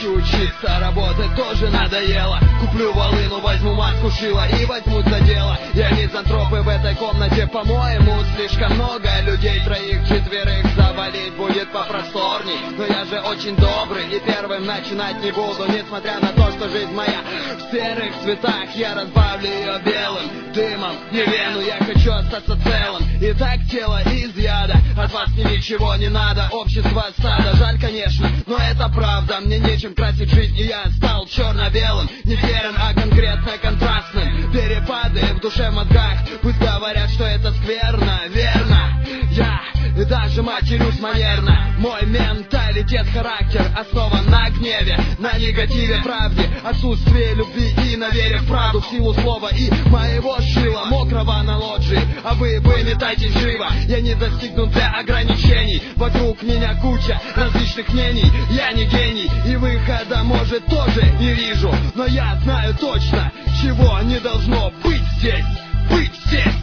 хочу учиться, работать тоже надоело. Куплю волыну, возьму маску шила и возьмусь за дело. Я мизантроп, и в этой комнате, по-моему, слишком много людей. Троих, четверых завалить будет попросторней. Но я же очень добрый и первым начинать не буду. Несмотря на то, что жизнь моя в серых цветах, я разбавлю ее белым дымом. Не вену, я хочу остаться целым. И так тело из яда, от вас мне ничего не надо. Общество стада, жаль, конечно, но это правда. Мне нечем красить жизнь, и я стал черно-белым. Не серым, а конкретно контрастным. Перепады в душе, в мозгах, пусть говорят, что это скверно. Верно, я даже матерюсь манерно. Мой менталитет, характер основан на гневе, на негативе, правде, отсутствие любви и на вере в правду. В силу слова и моего шила, мокрого на лоджии, а вы метайтесь живо. Я не достигну для ограничений. Вокруг меня куча различных мнений. Я не гений и выхода, может, тоже не вижу. Но я знаю точно, чего не должно быть здесь. Быть здесь.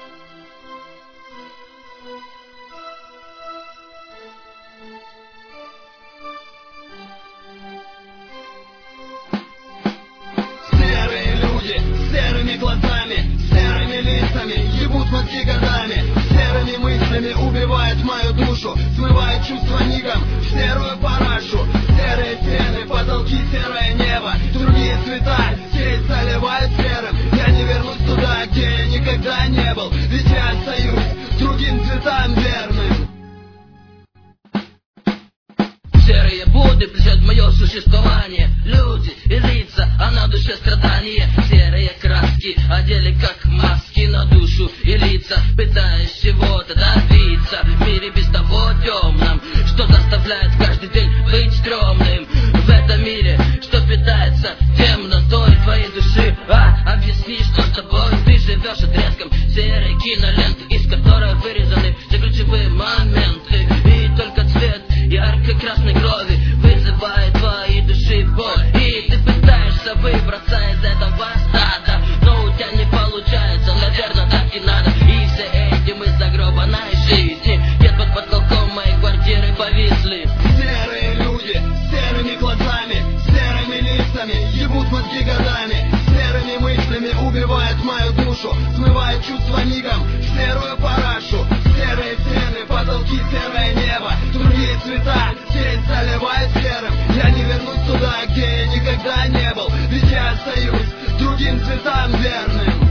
Серые люди с серыми глазами, с серыми лицами, ебут мозги годами, серыми мыслями убивают мою душу, смывают чувства мигом в серую парашу. Серые стены, потолки, серое небо, другие цвета сеть заливают серым. Я не вернусь туда, где я никогда не был, ведь я остаюсь другим цветам верным. Серые буды плетет мое существование. Люди и лица, а на душе страдания. Серые краски одели как маски на душу и лица, пытаясь чего-то добиться в мире без того темном, что заставляет каждый день быть стрёмным. В этом мире, что питается темнотой твоей души. Объясни, что с тобой ты живешь отрезком серой киноленты, из которой вырезаны все ключевые моменты. И только цвет ярко-красной крови вызывает твоей души боль. И ты пытаешься выбраться из этого стада, но у тебя не получается, наверное, так и надо. И все этим из-за гробаной жизни. Нет, под потолком моей квартиры повисли серые люди с серыми глазами, с серыми лицами, ебут мозги годами, серыми мыслями убивают мою душу, смывают чувства мигом в серую парашу. Серые стены, потолки, серое небо, другие цвета сеть заливает серым. Я не вернусь туда, где я никогда не был, ведь я остаюсь другим цветам верным.